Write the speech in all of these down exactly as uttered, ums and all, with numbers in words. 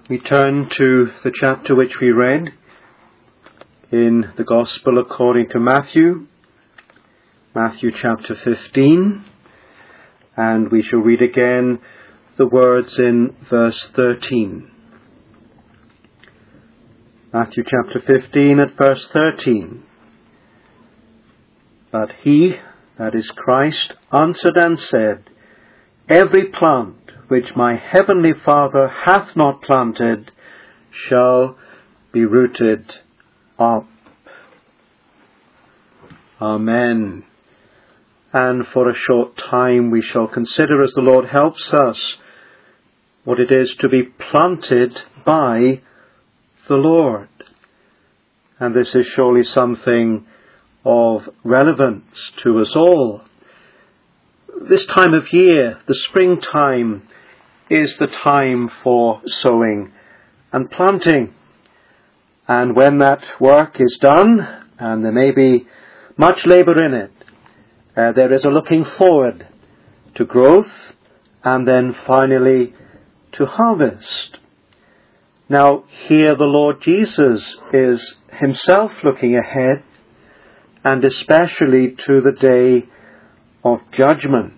We turn to the chapter which we read in the Gospel according to Matthew, Matthew chapter fifteen, and we shall read again the words in verse thirteen. Matthew chapter fifteen at verse thirteen. But he, that is Christ, answered and said, Every plant which my heavenly Father hath not planted shall be rooted up. Amen. And for a short time we shall consider, as the Lord helps us, what it is to be planted by the Lord. And this is surely something of relevance to us all. This time of year, the springtime, is the time for sowing and planting. And when that work is done, and there may be much labour in it, uh, there is a looking forward to growth and then finally to harvest. Now here the Lord Jesus is himself looking ahead, and especially to the day of judgment.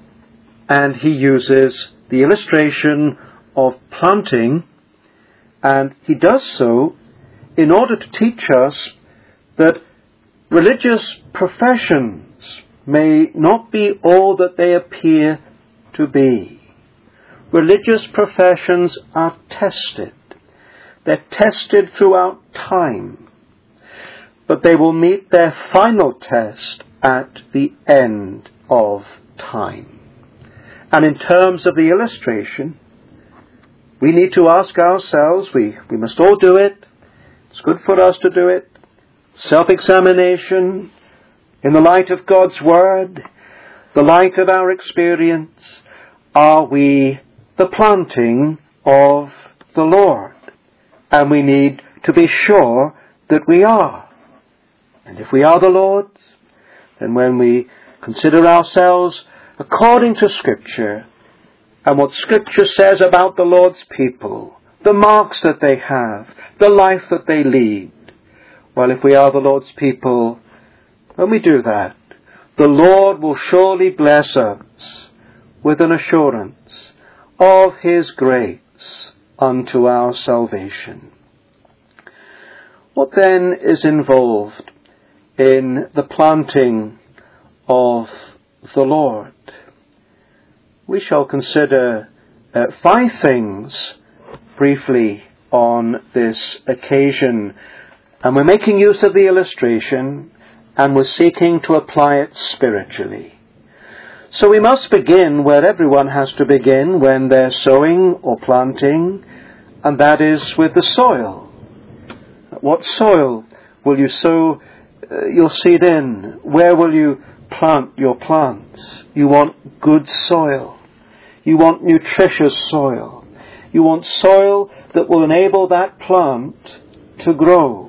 And he uses the illustration of planting, and he does so in order to teach us that religious professions may not be all that they appear to be. Religious professions are tested. They're tested throughout time, but they will meet their final test at the end of time. And in terms of the illustration, we need to ask ourselves, we, we must all do it, it's good for us to do it, self-examination in the light of God's Word, the light of our experience, are we the planting of the Lord? And we need to be sure that we are. And if we are the Lord's, then when we consider ourselves according to Scripture, and what Scripture says about the Lord's people, the marks that they have, the life that they lead, well, if we are the Lord's people, when we do that, the Lord will surely bless us with an assurance of His grace unto our salvation. What then is involved in the planting of the Lord? We shall consider uh, five things briefly on this occasion. And we're making use of the illustration, and we're seeking to apply it spiritually. So we must begin where everyone has to begin when they're sowing or planting, and that is with the soil. What soil will you sow uh, your seed in? Where will you plant your plants? You want good soil. You want nutritious soil. You want soil that will enable that plant to grow.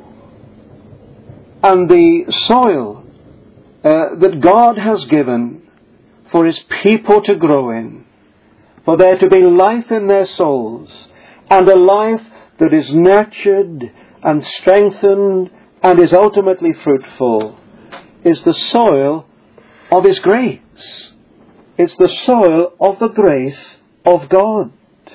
And the soil uh, that God has given for His people to grow in, for there to be life in their souls, and a life that is nurtured and strengthened and is ultimately fruitful, is the soil of His grace. It's the soil of the grace of God.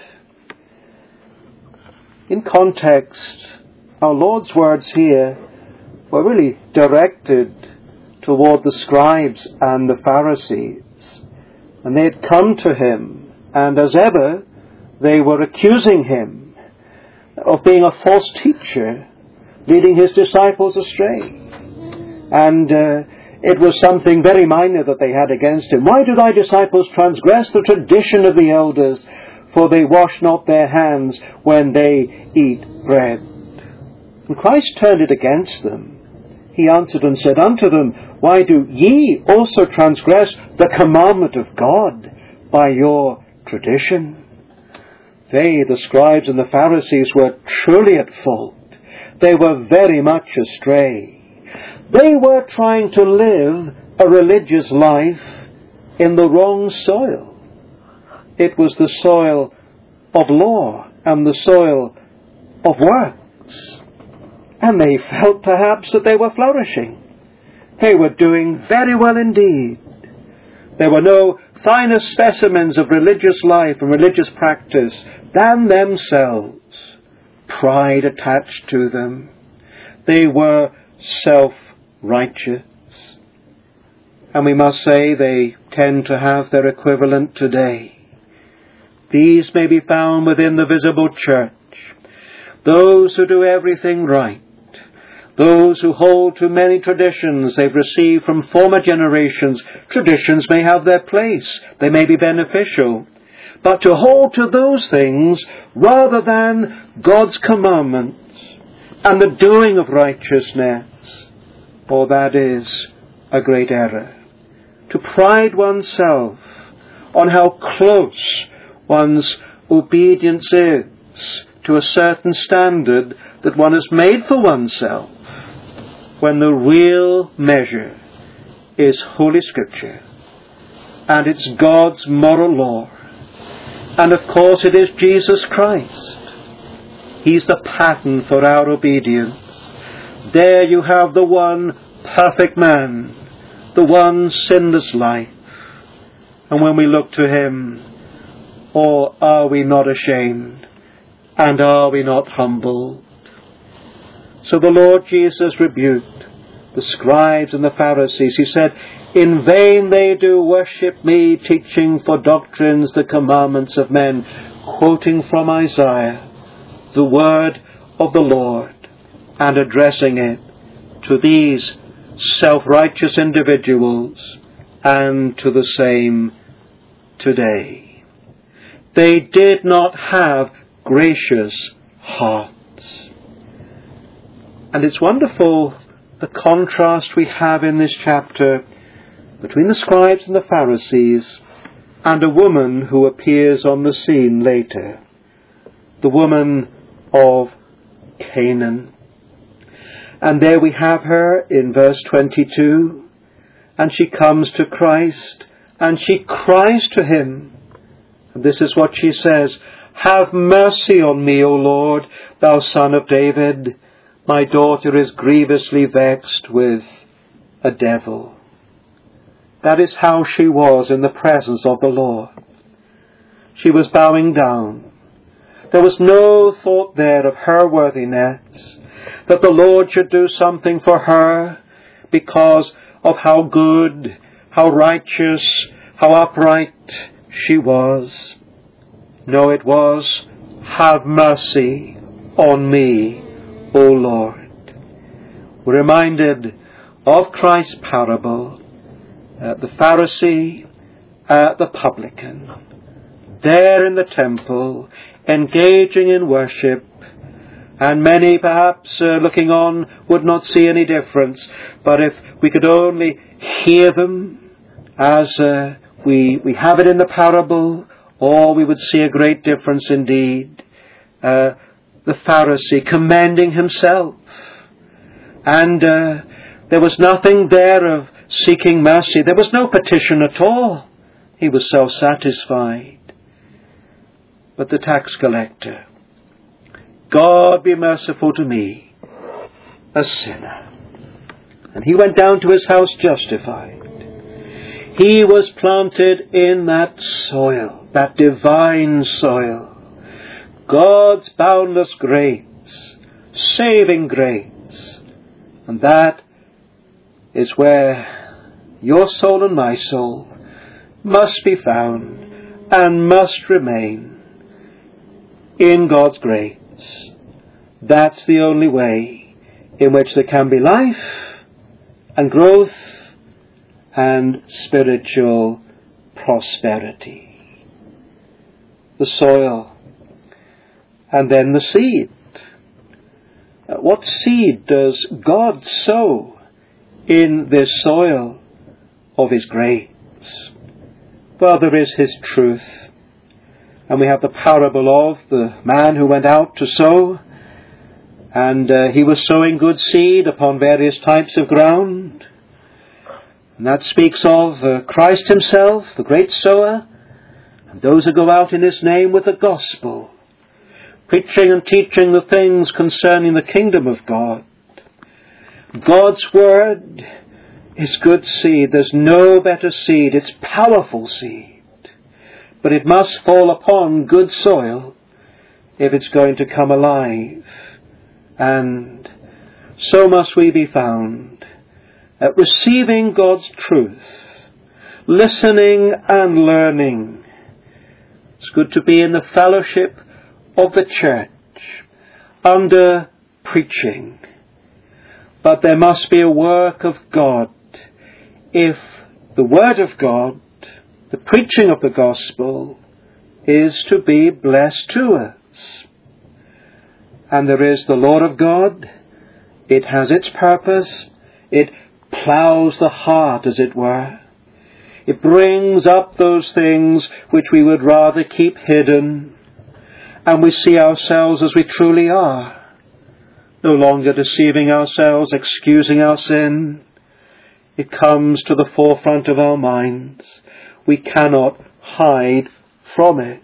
In context, our Lord's words here were really directed toward the scribes and the Pharisees. And they had come to Him, and as ever, they were accusing Him of being a false teacher, leading His disciples astray. And uh, it was something very minor that they had against Him. Why do thy disciples transgress the tradition of the elders? For they wash not their hands when they eat bread. And Christ turned it against them. He answered and said unto them, Why do ye also transgress the commandment of God by your tradition? They, the scribes and the Pharisees, were truly at fault. They were very much astray. They were trying to live a religious life in the wrong soil. It was the soil of law and the soil of works. And they felt perhaps that they were flourishing. They were doing very well indeed. There were no finer specimens of religious life and religious practice than themselves. Pride attached to them. They were self-righteous. And we must say they tend to have their equivalent today. These may be found within the visible church. Those who do everything right. Those who hold to many traditions they've received from former generations. Traditions may have their place. They may be beneficial. But to hold to those things rather than God's commandments and the doing of righteousness, oh, that is a great error. To pride oneself on how close one's obedience is to a certain standard that one has made for oneself, when the real measure is Holy Scripture, and it's God's moral law, and of course it is Jesus Christ. He's the pattern for our obedience. There you have the one perfect man, the one sinless life, and when we look to Him, oh, are we not ashamed, and are we not humbled? So the Lord Jesus rebuked the scribes and the Pharisees. He said, "In vain they do worship me, teaching for doctrines the commandments of men," quoting from Isaiah, the word of the Lord, and addressing it to these self-righteous individuals and to the same today. They did not have gracious hearts. And it's wonderful the contrast we have in this chapter between the scribes and the Pharisees and a woman who appears on the scene later, the woman of Canaan. And there we have her in verse twenty-two, and she comes to Christ and she cries to Him. And this is what she says, "Have mercy on me, O Lord, thou Son of David. My daughter is grievously vexed with a devil." That is how she was in the presence of the Lord. She was bowing down. There was no thought there of her worthiness, that the Lord should do something for her because of how good, how righteous, how upright she was. No, it was, "Have mercy on me, O Lord." We're reminded of Christ's parable, uh, the Pharisee, uh, the publican, there in the temple, engaging in worship, and many perhaps uh, looking on would not see any difference, but if we could only hear them as uh, we, we have it in the parable, oh, we would see a great difference indeed. Uh, the Pharisee commending himself, and uh, there was nothing there of seeking mercy. There was no petition at all. He was self-satisfied. But the tax collector, "God be merciful to me, a sinner." And he went down to his house justified. He was planted in that soil, that divine soil. God's boundless grace, saving grace. And that is where your soul and my soul must be found and must remain, in God's grace. That's the only way in which there can be life and growth and spiritual prosperity. The soil, and then the seed. What seed does God sow in this soil of His grace? Well, there is His truth. And we have the parable of the man who went out to sow, and uh, he was sowing good seed upon various types of ground. And that speaks of uh, Christ Himself, the great sower, And those who go out in his name with the gospel, preaching and teaching the things concerning the kingdom of God. God's word is good seed. There's no better seed. It's powerful seed. But it must fall upon good soil if it's going to come alive. And so must we be found at receiving God's truth, listening and learning. It's good to be in the fellowship of the church under preaching. But there must be a work of God if the word of God, the preaching of the gospel, is to be blessed to us. And there is the Lord of God. It has its purpose. It ploughs the heart, as it were. It brings up those things which we would rather keep hidden. And we see ourselves as we truly are. No longer deceiving ourselves, excusing our sin. It comes to the forefront of our minds. We cannot hide from it.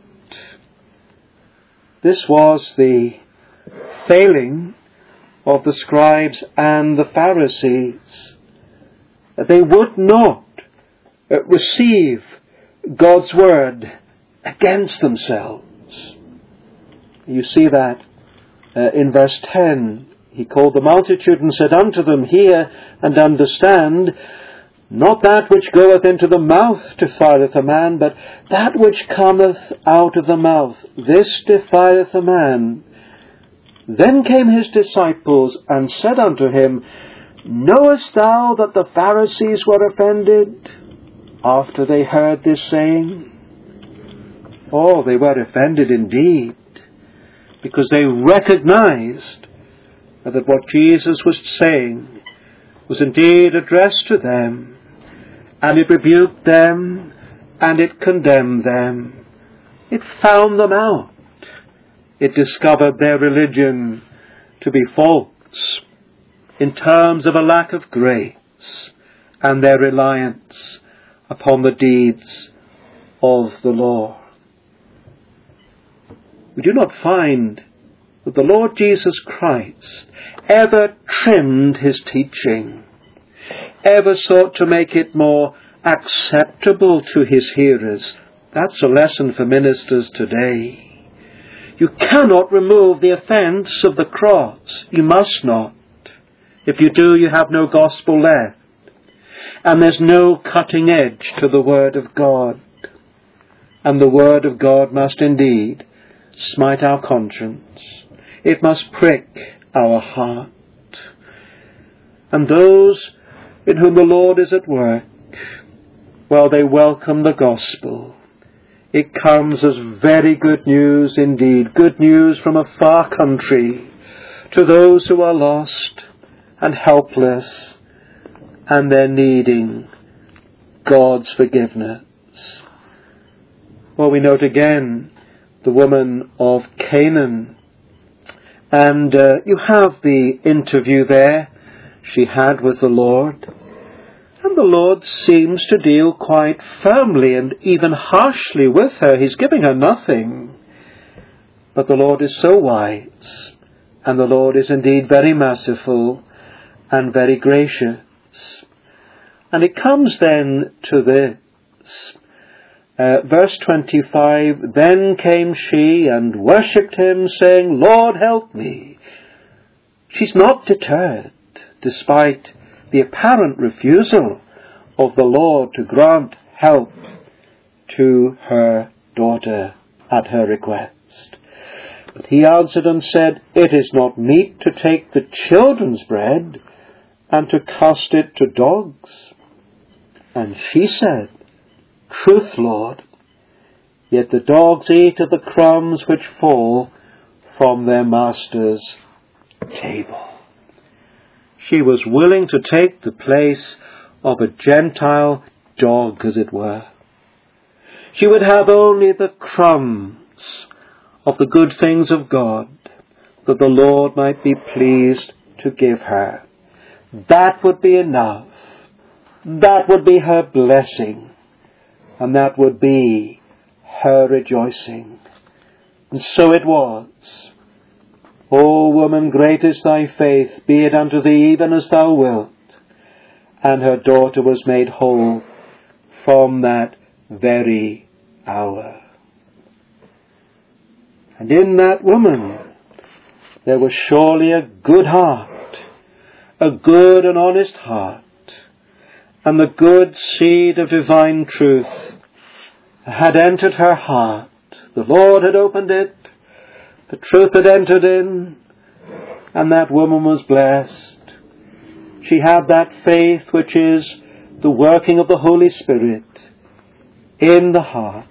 This was the failing of the scribes and the Pharisees. They would not receive God's word against themselves. You see that uh, in verse ten. He called the multitude and said unto them, Hear and understand, not that which goeth into the mouth defileth a man, but that which cometh out of the mouth, this defileth a man. Then came his disciples and said unto him, Knowest thou that the Pharisees were offended after they heard this saying? Oh, they were offended indeed, because they recognized that what Jesus was saying was indeed addressed to them, and it rebuked them, and it condemned them. It found them out. It discovered their religion to be false in terms of a lack of grace and their reliance upon the deeds of the law. We do not find that the Lord Jesus Christ ever trimmed his teaching, ever sought to make it more acceptable to his hearers. That's a lesson for ministers today. You cannot remove the offence of the cross. You must not. If you do, you have no gospel left. And there's no cutting edge to the Word of God. And the Word of God must indeed smite our conscience. It must prick our heart. And those in whom the Lord is at work, well, they welcome the gospel. It comes as very good news indeed, good news from a far country to those who are lost and helpless, and they're needing God's forgiveness. Well, we note again the woman of Canaan. And uh, you have the interview there she had with the Lord. And the Lord seems to deal quite firmly and even harshly with her. He's giving her nothing. But the Lord is so wise. And the Lord is indeed very merciful and very gracious. And it comes then to this. Uh, verse twenty-five, Then came she and worshipped him, saying, Lord, help me. She's not deterred, despite the apparent refusal of the Lord to grant help to her daughter at her request. But he answered and said, It is not meet to take the children's bread and to cast it to dogs. And she said, Truth, Lord, yet the dogs eat of the crumbs which fall from their master's table. She was willing to take the place of a Gentile dog, as it were. She would have only the crumbs of the good things of God, that the Lord might be pleased to give her. That would be enough. That would be her blessing. And that would be her rejoicing. And so it was. O woman, great is thy faith, be it unto thee even as thou wilt. And her daughter was made whole from that very hour. And in that woman there was surely a good heart, a good and honest heart, and the good seed of divine truth had entered her heart. The Lord had opened it, the truth had entered in, and that woman was blessed. She had that faith which is the working of the Holy Spirit in the heart.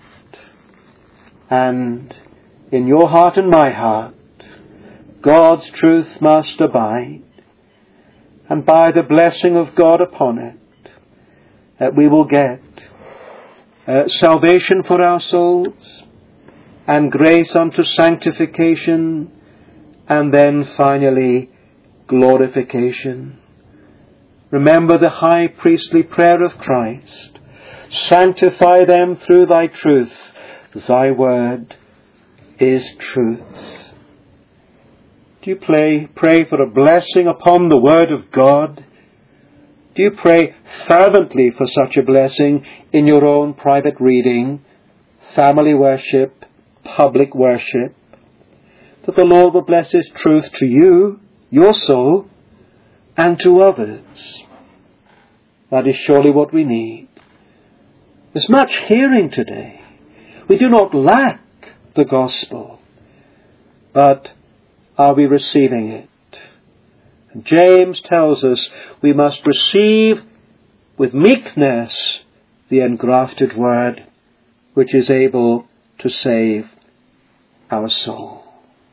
And in your heart and my heart, God's truth must abide. And by the blessing of God upon it, that we will get uh, salvation for our souls, and grace unto sanctification, and then finally glorification. Remember the high priestly prayer of Christ. Sanctify them through thy truth. Thy word is truth. Do you pray, pray for a blessing upon the word of God? Do you pray fervently for such a blessing in your own private reading, family worship, public worship? That the Lord will bless His truth to you, your soul, and to others. That is surely what we need. There's much hearing today. We do not lack the gospel, but are we receiving it? And James tells us we must receive with meekness the engrafted word, which is able to save our soul.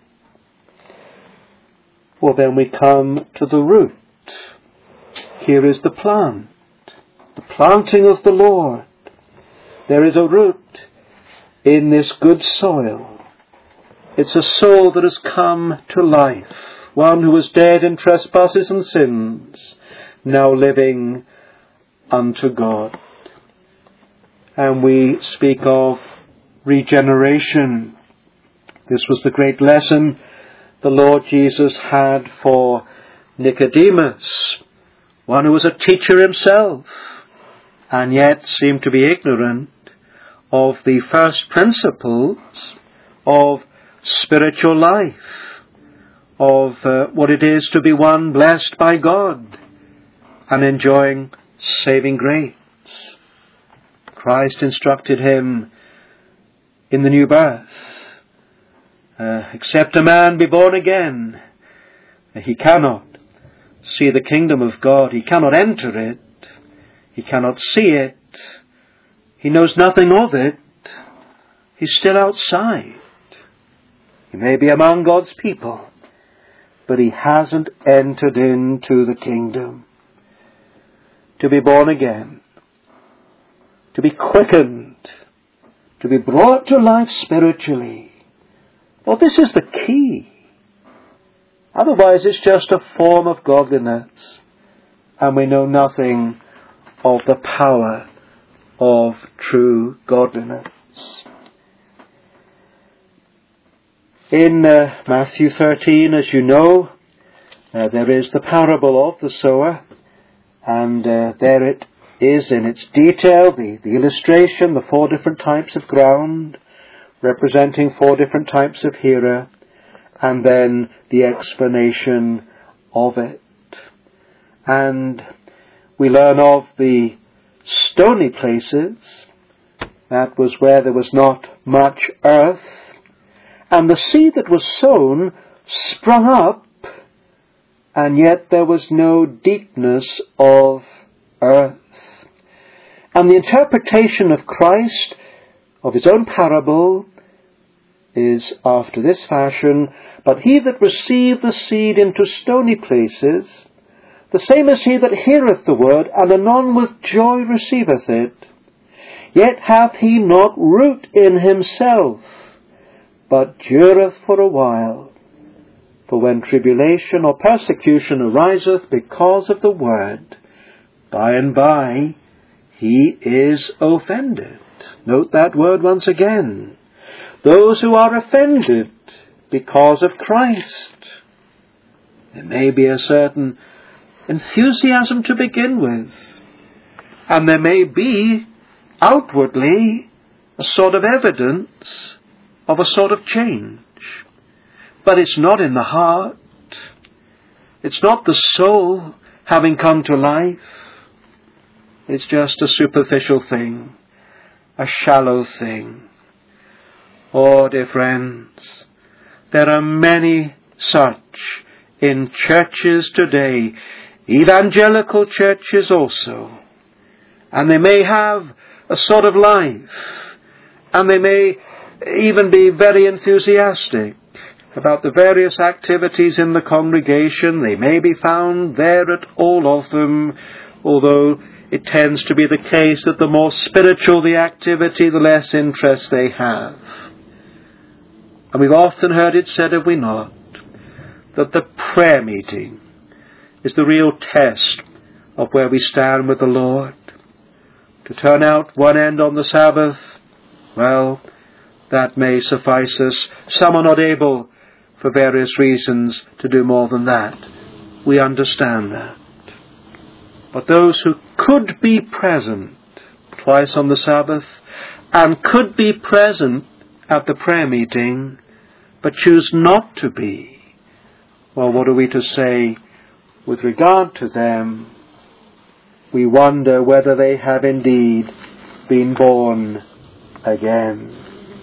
Well, then we come to the root. Here is the plant, the planting of the Lord. There is a root in this good soil. It's a soul that has come to life, one who was dead in trespasses and sins, now living unto God. And we speak of regeneration. This was the great lesson the Lord Jesus had for Nicodemus, one who was a teacher himself, and yet seemed to be ignorant of the first principles of spiritual life, of uh, what it is to be one blessed by God and enjoying saving grace. Christ instructed him in the new birth. Uh, except a man be born again, he cannot see the kingdom of God. He cannot enter it. He cannot see it. He knows nothing of it. He's still outside. He may be among God's people, but he hasn't entered into the kingdom. To be born again, to be quickened, to be brought to life spiritually. Well, this is the key. Otherwise, it's just a form of godliness, and we know nothing of the power of true godliness. In uh, Matthew thirteen, as you know, uh, there is the parable of the sower, and uh, there it is in its detail, the, the illustration, the four different types of ground, representing four different types of hearer, and then the explanation of it. And we learn of the stony places. That was where there was not much earth, and the seed that was sown sprung up, and yet there was no deepness of earth. And the interpretation of Christ, of his own parable, is after this fashion: but he that received the seed into stony places, the same as he that heareth the word, and anon with joy receiveth it, yet hath he not root in himself, but dureth for a while. For when tribulation or persecution ariseth because of the word, by and by he is offended. Note that word once again. Those who are offended because of Christ. There may be a certain enthusiasm to begin with, and there may be outwardly a sort of evidence of a sort of change. But it's not in the heart. It's not the soul having come to life. It's just a superficial thing, a shallow thing. Oh, dear friends, there are many such in churches today, evangelical churches also. And they may have a sort of life, and they may even be very enthusiastic about the various activities in the congregation. They may be found there at all of them, although it tends to be the case that the more spiritual the activity, the less interest they have. And we've often heard it said, have we not, that the prayer meeting is the real test of where we stand with the Lord. To turn out one end on the Sabbath, well, that may suffice us. Some are not able, for various reasons, to do more than that. We understand that. But those who could be present twice on the Sabbath, and could be present at the prayer meeting, but choose not to be, well, what are we to say with regard to them? We wonder whether they have indeed been born again.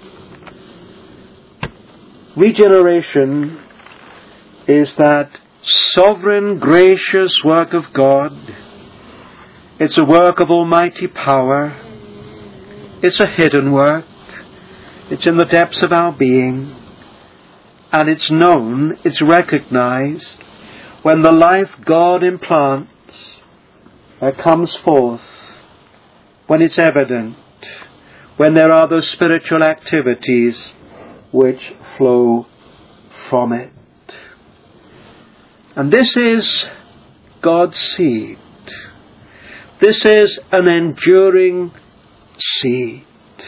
Regeneration is that sovereign, gracious work of God. It's a work of almighty power. It's a hidden work. It's in the depths of our being. And it's known, it's recognized, when the life God implants uh, comes forth, when it's evident, when there are those spiritual activities which flow from it. And this is God's seed. This is an enduring seed.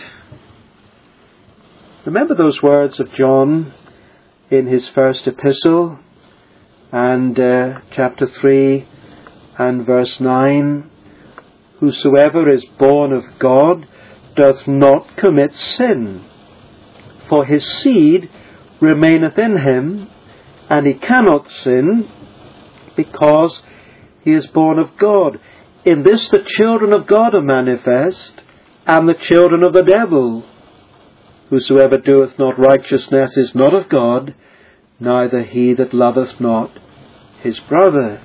Remember those words of John in his first epistle, and uh, chapter three and verse nine. Whosoever is born of God doth not commit sin, for his seed remaineth in him, and he cannot sin, because he is born of God. In this the children of God are manifest, and the children of the devil. Whosoever doeth not righteousness is not of God, neither he that loveth not his brother.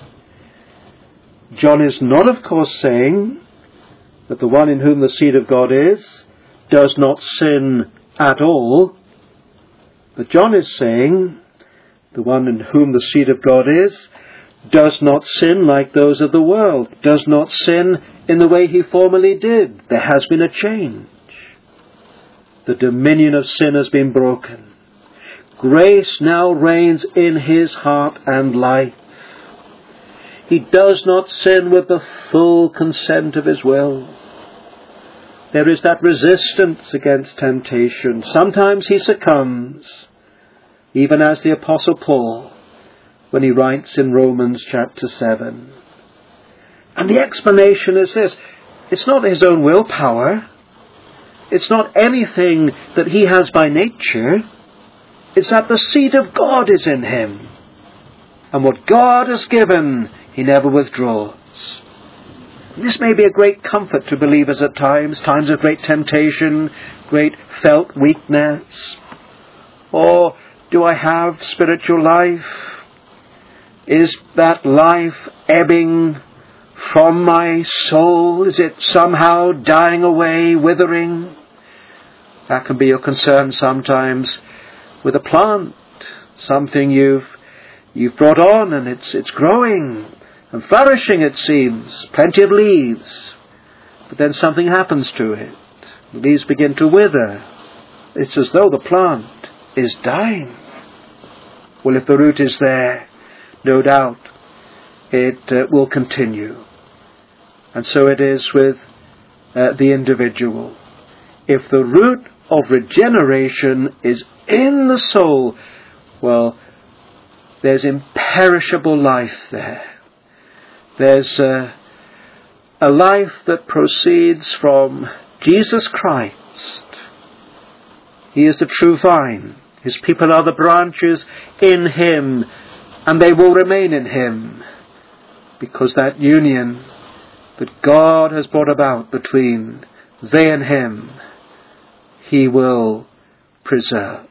John is not, of course, saying that the one in whom the seed of God is does not sin at all. But John is saying the one in whom the seed of God is does not sin like those of the world, does not sin in the way he formerly did. There has been a change. The dominion of sin has been broken. Grace now reigns in his heart and life. He does not sin with the full consent of his will. There is that resistance against temptation. Sometimes he succumbs, even as the Apostle Paul, when he writes in Romans chapter seven. And the explanation is this: it's not his own willpower. It's not anything that he has by nature. It's that the seed of God is in him. And what God has given, he never withdraws. This may be a great comfort to believers at times, times of great temptation, great felt weakness. Or do I have spiritual life? Is that life ebbing from my soul? Is it somehow dying away, withering? That can be your concern sometimes with a plant, something you've you've brought on, and it's it's growing and flourishing, it seems, plenty of leaves. But then something happens to it. The leaves begin to wither. It's as though the plant is dying. Well, if the root is there, no doubt it uh, will continue. And so it is with uh, the individual. if the root of regeneration is in the soul, well, there's imperishable life there. There's a, a life that proceeds from Jesus Christ. He is the true vine. His people are the branches in Him, and they will remain in Him, because that union that God has brought about between they and Him, He will preserve.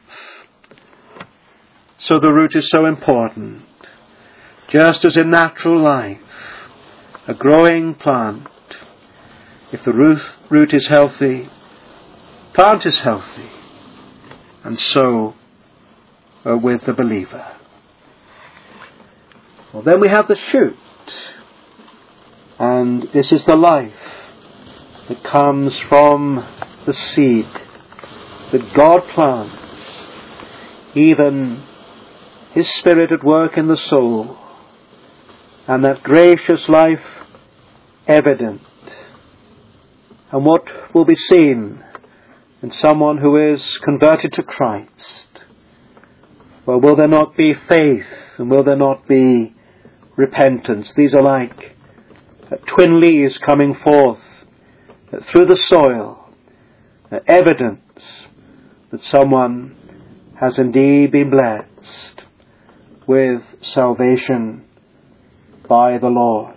So the root is so important. Just as in natural life, a growing plant, if the root, root is healthy, plant is healthy. And so uh, with the believer. Well, then we have the shoot. And this is the life that comes from the seed that God plants, even His Spirit at work in the soul, and that gracious life evident. And what will be seen in someone who is converted to Christ? Well, will there not be faith, and will there not be repentance? These are like uh, twin leaves coming forth uh, through the soil, uh, evidence that someone has indeed been blessed with salvation by the Lord.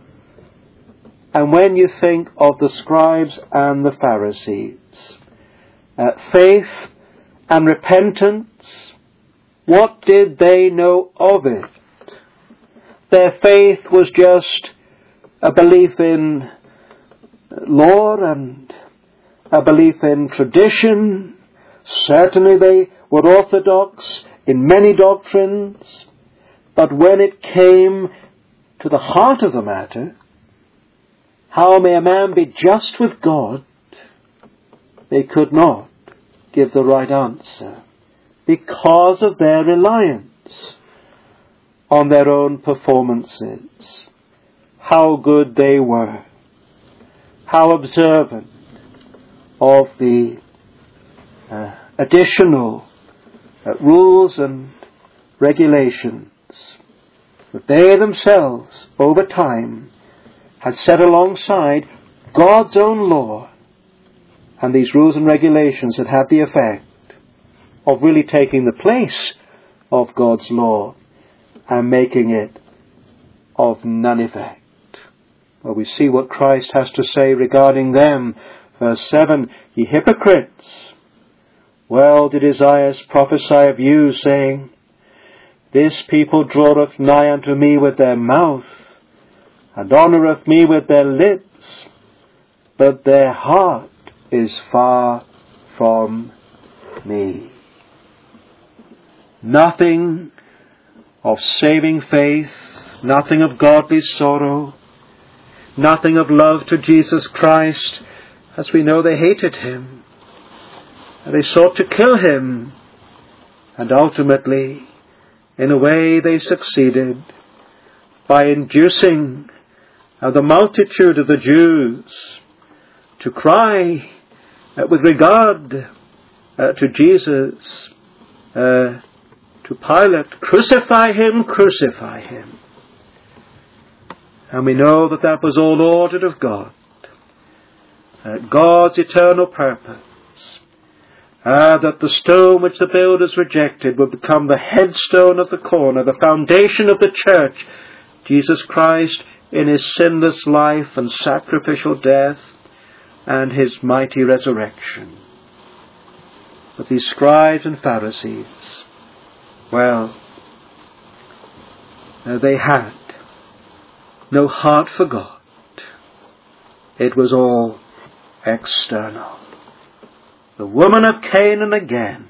And when you think of the scribes and the Pharisees, uh, faith and repentance, what did they know of it? Their faith was just a belief in law and a belief in tradition. Certainly they were orthodox in many doctrines, but when it came to the heart of the matter, how may a man be just with God, they could not give the right answer because of their reliance on their own performances. How good they were, how observant of the uh, additional uh, rules and regulations that they themselves, over time, had set alongside God's own law. And these rules and regulations had had the effect of really taking the place of God's law and making it of none effect. Well, we see what Christ has to say regarding them. Verse seven, ye hypocrites, well did Isaiah prophesy of you, saying, this people draweth nigh unto me with their mouth, and honoureth me with their lips, but their heart is far from me. Nothing of saving faith, nothing of godly sorrow, nothing of love to Jesus Christ. As we know, they hated Him, and they sought to kill Him, and ultimately, in a way, they succeeded by inducing uh, the multitude of the Jews to cry uh, with regard uh, to Jesus, uh, to Pilate, crucify Him, crucify Him. And we know that that was all ordered of God. Uh, God's eternal purpose. Uh, that the stone which the builders rejected would become the headstone of the corner, the foundation of the church, Jesus Christ in His sinless life and sacrificial death and His mighty resurrection. But these scribes and Pharisees, well, uh, they had no heart for God. It was all external. The woman of Canaan again.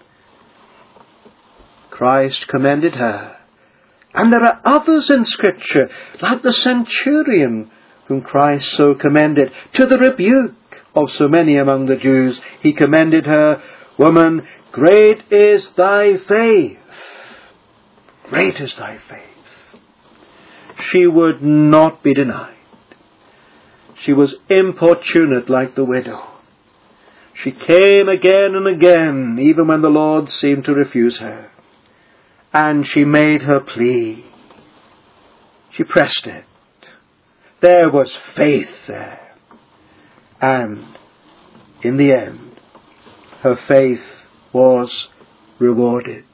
Christ commended her. And there are others in Scripture, like the centurion whom Christ so commended. To the rebuke of so many among the Jews, He commended her, woman, great is thy faith. Great is thy faith. She would not be denied. She was importunate like the widow. She came again and again, even when the Lord seemed to refuse her. And she made her plea. She pressed it. There was faith there. And in the end, her faith was rewarded.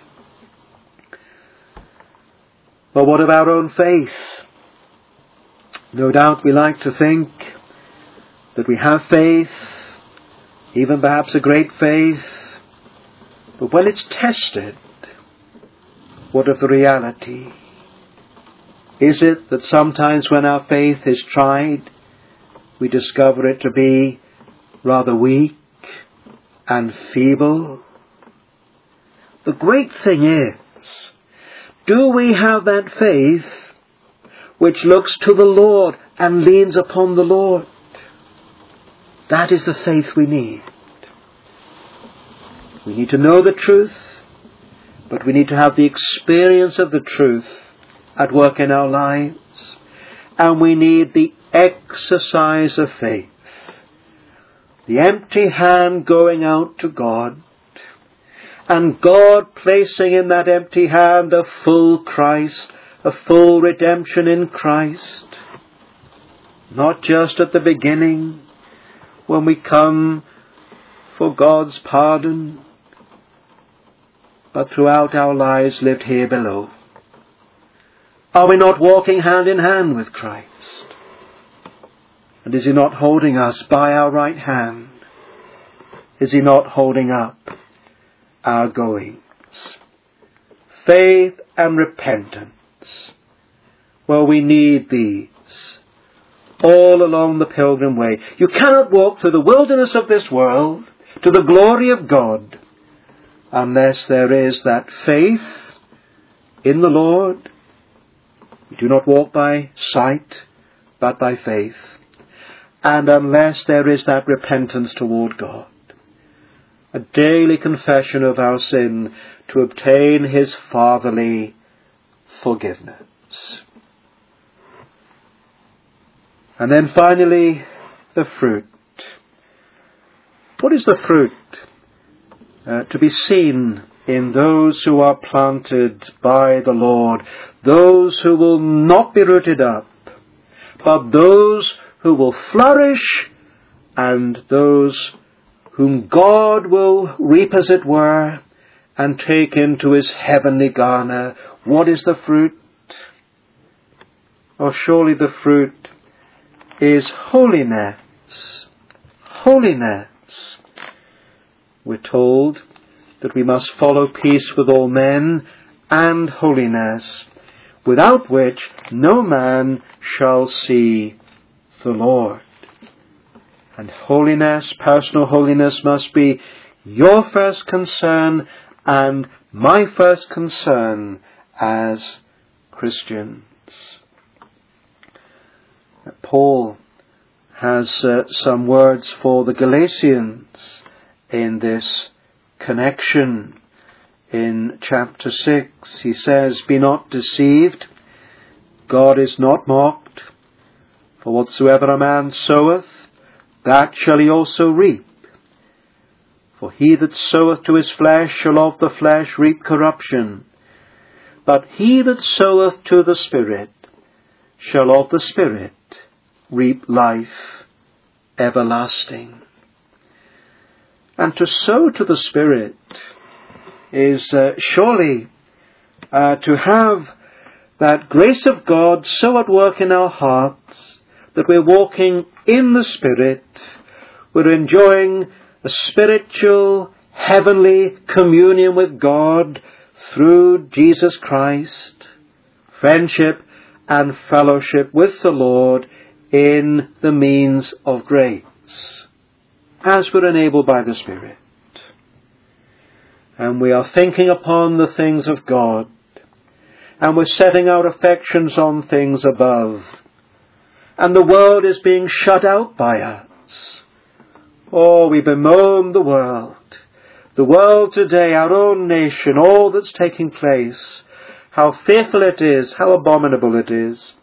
But what of our own faith? No doubt we like to think that we have faith, even perhaps a great faith, but when it's tested, what of the reality? Is it that sometimes when our faith is tried, we discover it to be rather weak and feeble? The great thing is, do we have that faith which looks to the Lord and leans upon the Lord? That is the faith we need. We need to know the truth, but we need to have the experience of the truth at work in our lives. And we need the exercise of faith. The empty hand going out to God, and God placing in that empty hand a full Christ, a full redemption in Christ. Not just at the beginning, when we come for God's pardon, but throughout our lives lived here below. Are we not walking hand in hand with Christ? And is He not holding us by our right hand? Is He not holding up our goings? Faith and repentance. Well, we need these all along the pilgrim way. You cannot walk through the wilderness of this world to the glory of God unless there is that faith in the Lord. We do not walk by sight, but by faith. And unless there is that repentance toward God, a daily confession of our sin to obtain His fatherly forgiveness. And then finally, the fruit. What is the fruit uh, to be seen in those who are planted by the Lord? Those who will not be rooted up, but those who will flourish, and those whom God will reap, as it were, and take into His heavenly garner. What is the fruit? Oh, surely the fruit is holiness. Holiness. We're told that we must follow peace with all men and holiness, without which no man shall see the Lord. And holiness, personal holiness, must be your first concern and my first concern as Christians. Paul has uh, some words for the Galatians in this connection. In chapter six, he says, "Be not deceived, God is not mocked. For whatsoever a man soweth, that shall he also reap. For he that soweth to his flesh shall of the flesh reap corruption. But he that soweth to the Spirit shall of the Spirit reap life everlasting." And to sow to the Spirit is uh, surely uh, to have that grace of God so at work in our hearts that we're walking in the Spirit, we're enjoying a spiritual, heavenly communion with God through Jesus Christ, friendship and fellowship with the Lord in the means of grace, as we're enabled by the Spirit. And we are thinking upon the things of God, and we're setting our affections on things above, and the world is being shut out by us. Oh, we bemoan the world. The world today, our own nation, all that's taking place, how fearful it is, how abominable it is.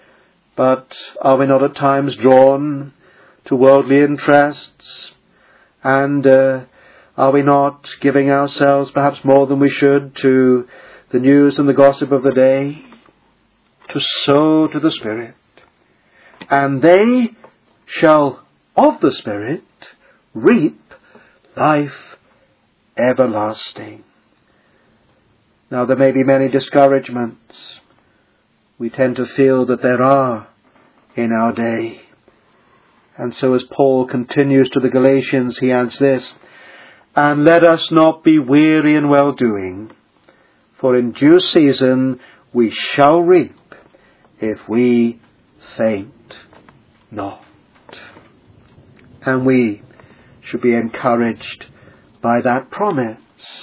But are we not at times drawn to worldly interests And uh, are we not giving ourselves perhaps more than we should to the news and the gossip of the day? To sow to the Spirit. And they shall of the Spirit reap life everlasting. Now there may be many discouragements. We tend to feel that there are in our day. And so as Paul continues to the Galatians, he adds this, and let us not be weary in well-doing, for in due season we shall reap if we faint not. And we should be encouraged by that promise.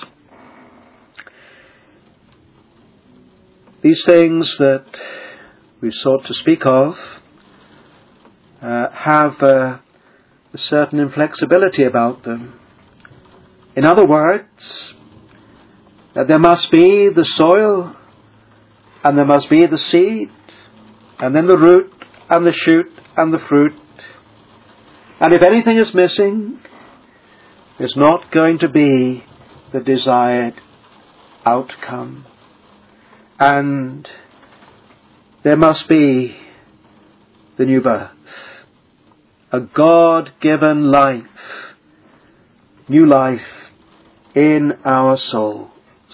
These things that we sought to speak of uh, have uh, a certain inflexibility about them. In other words, that there must be the soil, and there must be the seed, and then the root, and the shoot, and the fruit. And if anything is missing, there's not going to be the desired outcome. And there must be the new birth, a God-given life, new life in our souls.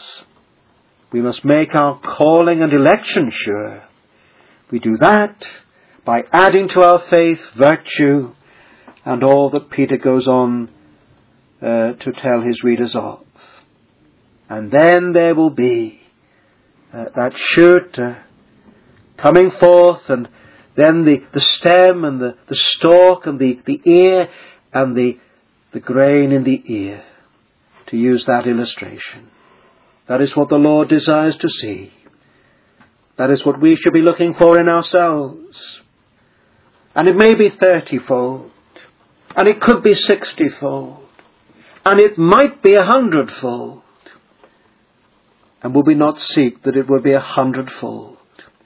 We must make our calling and election sure. We do that by adding to our faith virtue and all that Peter goes on uh, to tell his readers of. And then there will be uh, that shoot uh, coming forth, and then the, the stem and the, the stalk and the, the ear and the, the grain in the ear, to use that illustration. That is what the Lord desires to see. That is what we should be looking for in ourselves. And it may be thirtyfold, and it could be sixtyfold, and it might be a hundredfold. And will we not seek that it will be a hundredfold?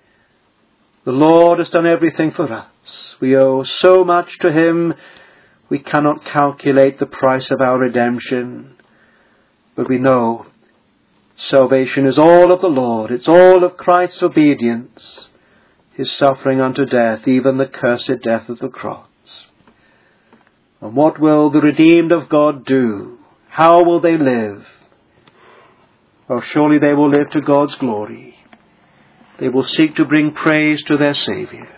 The Lord has done everything for us. We owe so much to Him, we cannot calculate the price of our redemption. But we know salvation is all of the Lord. It's all of Christ's obedience, His suffering unto death, even the cursed death of the cross. And what will the redeemed of God do? How will they live? Well, surely they will live to God's glory. They will seek to bring praise to their Saviour.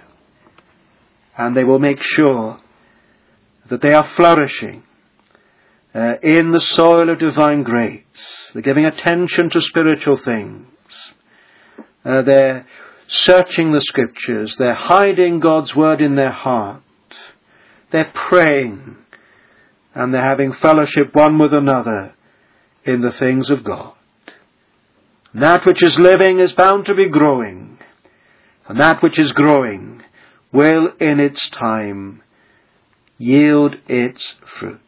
And they will make sure that they are flourishing uh, in the soil of divine grace. They're giving attention to spiritual things. Uh, they're searching the Scriptures. They're hiding God's Word in their heart. They're praying. And they're having fellowship one with another in the things of God. And that which is living is bound to be growing. And that which is growing will in its time yield its fruit.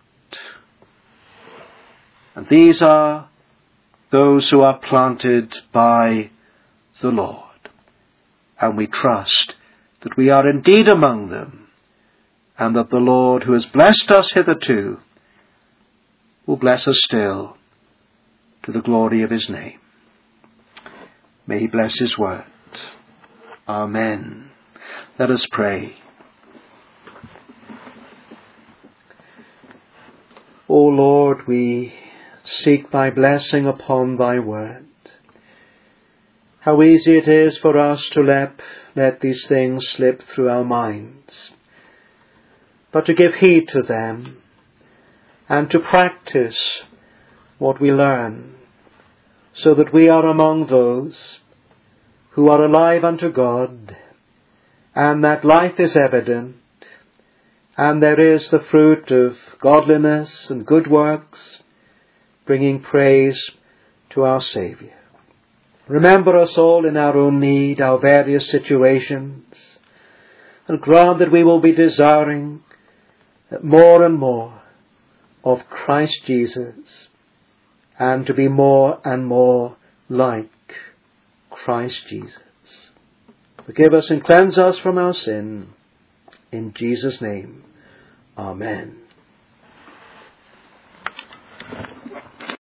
And these are those who are planted by the Lord. And we trust that we are indeed among them, and that the Lord, who has blessed us hitherto, will bless us still to the glory of His name. May He bless His word. Amen. Let us pray. O Lord, we seek Thy blessing upon Thy word. How easy it is for us to let, let these things slip through our minds, but to give heed to them and to practice what we learn, so that we are among those who are alive unto God, and that life is evident, and there is the fruit of godliness and good works, bringing praise to our Saviour. Remember us all in our own need, our various situations, and grant that we will be desiring more and more of Christ Jesus, and to be more and more like Christ Jesus. Forgive us and cleanse us from our sin. In Jesus' name, amen.